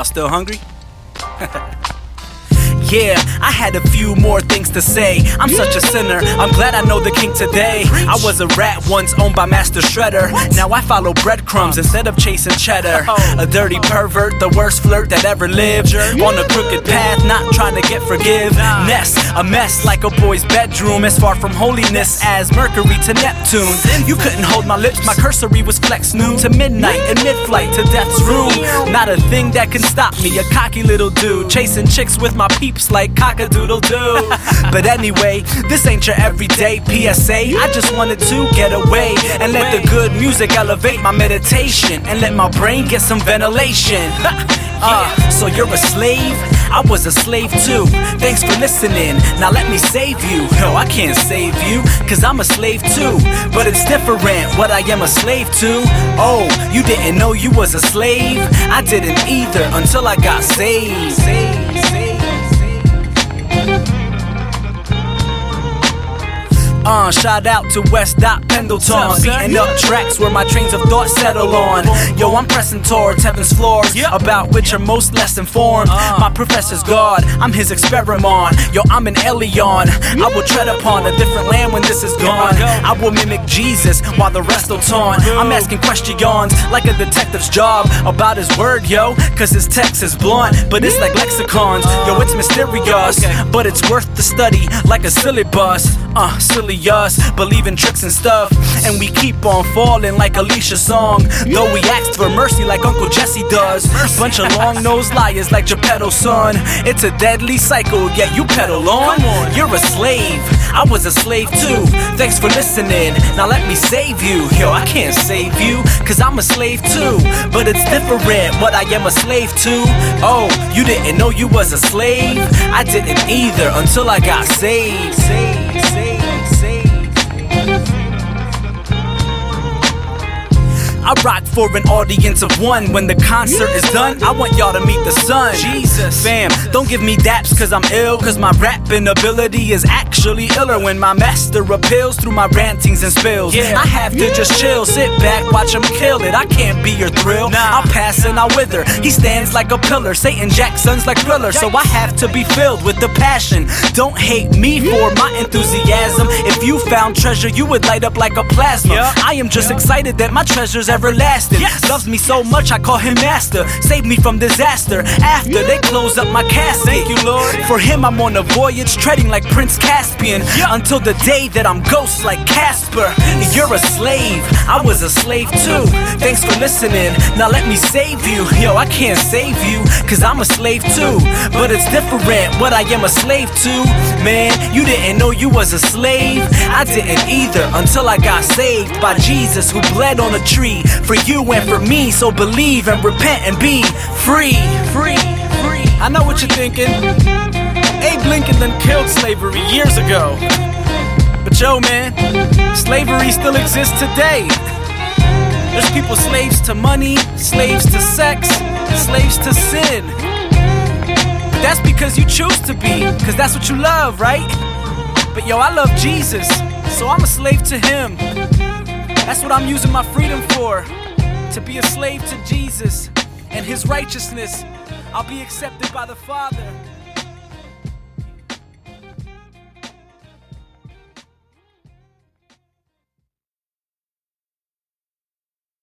still hungry? Yeah, I had a few more things to say. I'm such a sinner, I'm glad I know the king today. I was a rat once owned by Master Shredder. Now I follow breadcrumbs instead of chasing cheddar. A dirty pervert, the worst flirt that ever lived. On a crooked path, not trying to get forgiveness. A mess like a boy's bedroom, as far from holiness as Mercury to Neptune. You couldn't hold my lips, my cursory was flex noon to midnight and mid-flight to death's room. Not a thing that can stop me, a cocky little dude chasing chicks with my peeps like cock-a-doodle-doo. But anyway, this ain't your everyday PSA. I just wanted to get away and let the good music elevate my meditation and let my brain get some ventilation. So you're a slave? I was a slave too. Thanks for listening, now let me save you. No, I can't save you, cause I'm a slave too. But it's different what I am a slave to. Oh, you didn't know you was a slave? I didn't either until I got saved. Shout out to West. Pendleton, beating up tracks where my trains of thought settle on. Yo, I'm pressing towards heaven's floor, about which are most less informed. My professor's God, I'm his experiment. Yo, I'm an alien. I will tread upon a different land when this is gone. I will mimic Jesus while the rest will taunt. I'm asking questions like a detective's job about his word, yo, cause his text is blunt, but it's like lexicons. Yo, it's mysterious, but it's worth the study like a syllabus. Silly us, believe in tricks and stuff, and we keep on falling like Alicia's song. Though we asked for mercy like Uncle Jesse does. Bunch of long-nosed liars like Geppetto's son. It's a deadly cycle, yet you pedal on. You're a slave, I was a slave too. Thanks for listening, now let me save you. Yo, I can't save you, cause I'm a slave too. But it's different what I am a slave to. Oh, you didn't know you was a slave? I didn't either until I got saved. I rock for an audience of one. When the concert is done, I want y'all to meet the sun. Jesus, fam, don't give me daps cause I'm ill, cause my rapping ability is actually iller when my master appeals through my rantings and spills. I have to just chill, sit back, watch him kill it. I can't be your thrill, I'll pass and I'll wither. He stands like a pillar, Satan Jackson's like Thriller. So I have to be filled with the passion. Don't hate me for my enthusiasm. If you found treasure, you would light up like a plasma. I am just excited that my treasure's everlasting. Loves me so much I call him master. Save me from disaster after they close up my casket. Thank you, Lord. For him I'm on a voyage, treading like Prince Caspian, until the day that I'm ghost like Casper. You're a slave, I was a slave too. Thanks for listening, now let me save you. Yo, I can't save you, cause I'm a slave too. But it's different what I am a slave to. Man, you didn't know you was a slave? I didn't either until I got saved by Jesus, who bled on a tree for you and for me. So believe and repent and be free. I know what you're thinking. Abe Lincoln done killed slavery years ago. But yo, man, slavery still exists today. There's people slaves to money, slaves to sex, slaves to sin. But that's because you choose to be, cause that's what you love, right? But yo, I love Jesus, so I'm a slave to him. That's what I'm using my freedom for, to be a slave to Jesus and his righteousness. I'll be accepted by the Father.